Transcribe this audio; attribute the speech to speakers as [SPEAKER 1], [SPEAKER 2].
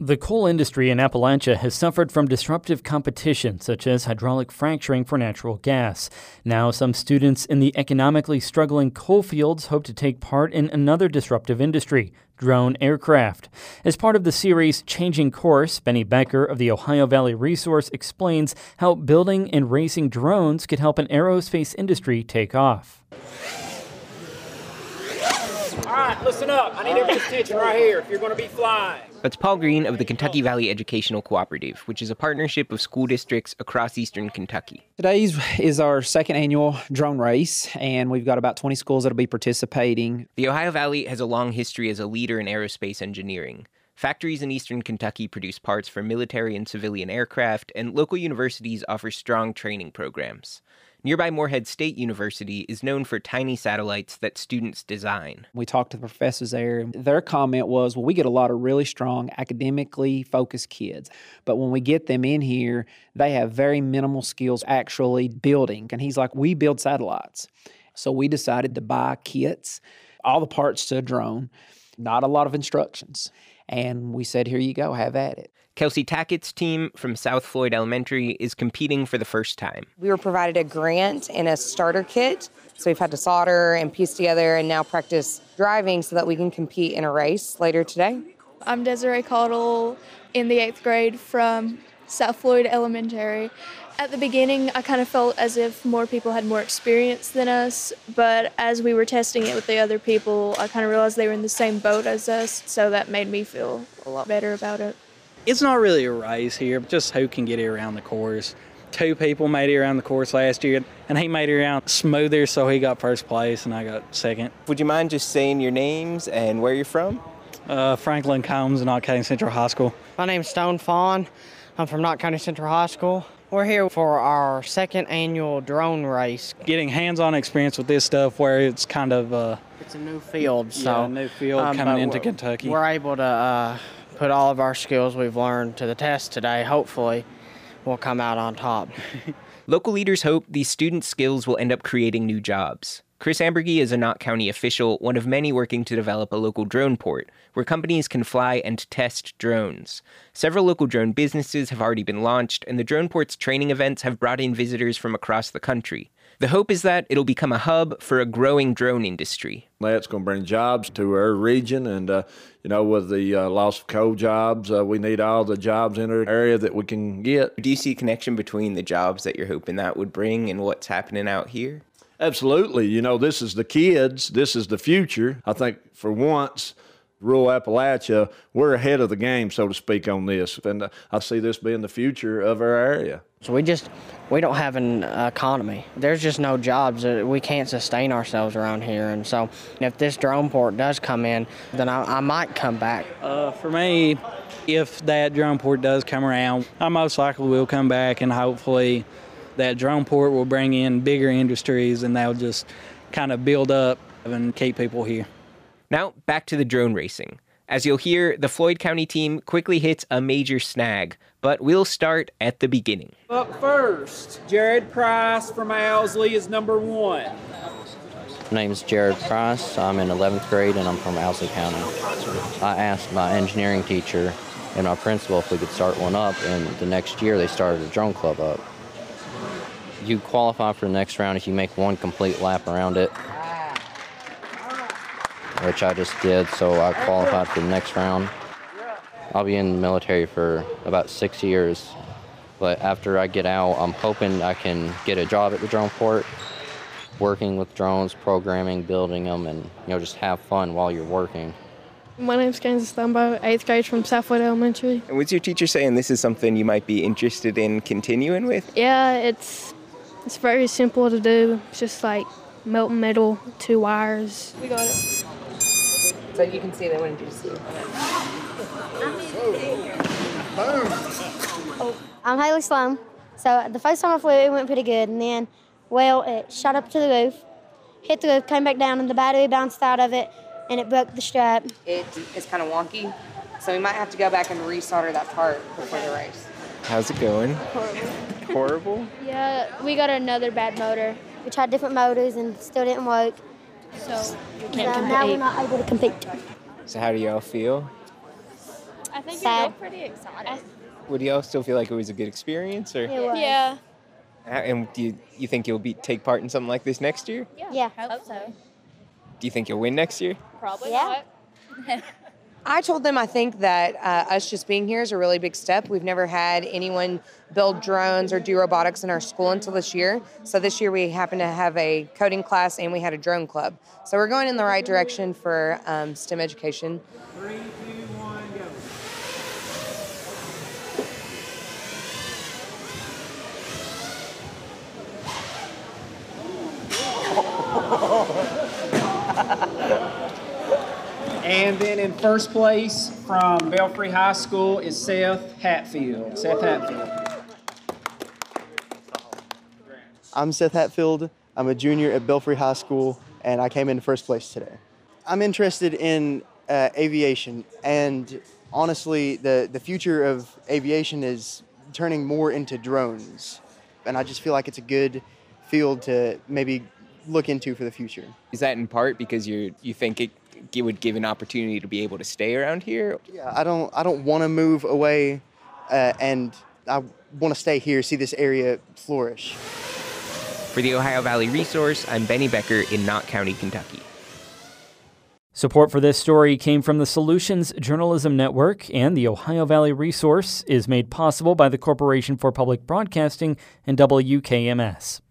[SPEAKER 1] The coal industry in Appalachia has suffered from disruptive competition, such as hydraulic fracturing for natural gas. Now, some students in the economically struggling coal fields hope to take part in another disruptive industry, drone aircraft. As part of the series Changing Course, Benny Becker of the Ohio Valley Resource explains how building and racing drones could help an aerospace industry take off.
[SPEAKER 2] All right, listen up. I need everybody's attention right here if you're going to be flying.
[SPEAKER 3] That's Paul Green of the Kentucky Valley Educational Cooperative, which is a partnership of school districts across eastern Kentucky.
[SPEAKER 4] Today is our second annual drone race, and we've got about 20 schools that will be participating.
[SPEAKER 3] The Ohio Valley has a long history as a leader in aerospace engineering. Factories in eastern Kentucky produce parts for military and civilian aircraft, and local universities offer strong training programs. Nearby Morehead State University is known for tiny satellites that students design.
[SPEAKER 4] We talked to the professors there, and their comment was, well, we get a lot of really strong, academically focused kids, but when we get them in here, they have very minimal skills actually building. And he's like, we build satellites. So we decided to buy kits, all the parts to a drone, not a lot of instructions. And we said, here you go, have at it.
[SPEAKER 3] Kelsey Tackett's team from South Floyd Elementary is competing for the first time.
[SPEAKER 5] We were provided a grant and a starter kit, so we've had to solder and piece together and now practice driving so that we can compete in a race later today.
[SPEAKER 6] I'm Desiree Caudle in the 8th grade from South Floyd Elementary. At the beginning, I kind of felt as if more people had more experience than us, but as we were testing it with the other people, I kind of realized they were in the same boat as us, so that made me feel a lot better about it.
[SPEAKER 7] It's not really a race here, but just who can get it around the course. 2 people made it around the course last year, and he made it around smoother, so he got first place, and I got second.
[SPEAKER 3] Would you mind just saying your names and where you're from?
[SPEAKER 7] Franklin Combs, Knott County Central High School.
[SPEAKER 8] My name's Stone Fawn. I'm from Knott County Central High School. We're here for our second annual drone race.
[SPEAKER 7] Getting hands-on experience with this stuff where it's kind of...
[SPEAKER 8] it's a new field, so...
[SPEAKER 7] Yeah, a new field coming into Kentucky.
[SPEAKER 8] We're able to put all of our skills we've learned to the test today. Hopefully, we'll come out on top.
[SPEAKER 3] Local leaders hope these student skills will end up creating new jobs. Chris Ambergy is a Knott County official, one of many working to develop a local drone port, where companies can fly and test drones. Several local drone businesses have already been launched, and the drone port's training events have brought in visitors from across the country. The hope is that it'll become a hub for a growing drone industry.
[SPEAKER 9] That's going to bring jobs to our region, and with the loss of coal jobs, we need all the jobs in our area that we can get.
[SPEAKER 3] Do you see a connection between the jobs that you're hoping that would bring and what's happening out here?
[SPEAKER 9] Absolutely. This is the kids. This is the future. I think for once, rural Appalachia, we're ahead of the game, so to speak, on this. And I see this being the future of our area.
[SPEAKER 8] So we don't have an economy. There's just no jobs. We can't sustain ourselves around here. And so if this drone port does come in, then I might come back.
[SPEAKER 7] For me, if that drone port does come around, I most likely will come back, and hopefully that drone port will bring in bigger industries, and they'll just kind of build up and keep people here.
[SPEAKER 3] Now, back to the drone racing. As you'll hear, the Floyd County team quickly hits a major snag, but we'll start at the beginning.
[SPEAKER 2] Up first, Jared Price from Owsley is number 1.
[SPEAKER 10] My name's Jared Price. I'm in 11th grade, and I'm from Owsley County. I asked my engineering teacher and my principal if we could start one up, and the next year they started a drone club up. You qualify for the next round if you make one complete lap around it, which I just did, so I qualified for the next round. I'll be in the military for about 6 years, but after I get out, I'm hoping I can get a job at the drone port, working with drones, programming, building them, and just have fun while you're working.
[SPEAKER 6] My name's Kansas Thumbo, 8th grade from South Floyd Elementary.
[SPEAKER 3] And was your teacher saying this is something you might be interested in continuing with?
[SPEAKER 6] Yeah, it's very simple to do. It's just like melting metal, 2 wires. We got it.
[SPEAKER 5] So you can see that when you see it.
[SPEAKER 11] I'm Haley Sloan. So the first time I flew, it went pretty good. And then, it shot up to the roof, hit the roof, came back down, and the battery bounced out of it, and it broke the strap.
[SPEAKER 5] It's kind of wonky, so we might have to go back and resolder that part before the race.
[SPEAKER 3] How's it going?
[SPEAKER 6] Horrible.
[SPEAKER 3] Horrible?
[SPEAKER 6] Yeah, we got another bad motor.
[SPEAKER 11] We tried different motors and still didn't work.
[SPEAKER 6] So we can't compete.
[SPEAKER 11] Now we're not able to compete.
[SPEAKER 3] So how do y'all feel?
[SPEAKER 12] I think
[SPEAKER 11] Sad.
[SPEAKER 12] you're both pretty excited.
[SPEAKER 3] Would you all still feel like it was a good experience, or?
[SPEAKER 11] It was.
[SPEAKER 12] Yeah.
[SPEAKER 3] And do you think you'll take part in something like this next year?
[SPEAKER 11] Yeah.
[SPEAKER 12] Hope so.
[SPEAKER 3] Do you think you'll win next year?
[SPEAKER 12] Probably
[SPEAKER 11] Yeah.
[SPEAKER 12] not.
[SPEAKER 5] I told them I think that us just being here is a really big step. We've never had anyone build drones or do robotics in our school until this year. So this year we happen to have a coding class and we had a drone club. So we're going in the right direction for STEM education.
[SPEAKER 2] 3, 2, 1, go. And then in first place from Belfry High School is Seth Hatfield. Seth Hatfield.
[SPEAKER 13] I'm Seth Hatfield. I'm a junior at Belfry High School, and I came in first place today. I'm interested in aviation, and honestly, the future of aviation is turning more into drones, and I just feel like it's a good field to maybe look into for the future.
[SPEAKER 3] Is that in part because you think it would give an opportunity to be able to stay around here?
[SPEAKER 13] Yeah, I don't want to move away, and I want to stay here, see this area flourish.
[SPEAKER 3] For the Ohio Valley Resource, I'm Benny Becker in Knott County, Kentucky.
[SPEAKER 1] Support for this story came from the Solutions Journalism Network, and the Ohio Valley Resource is made possible by the Corporation for Public Broadcasting and WKMS.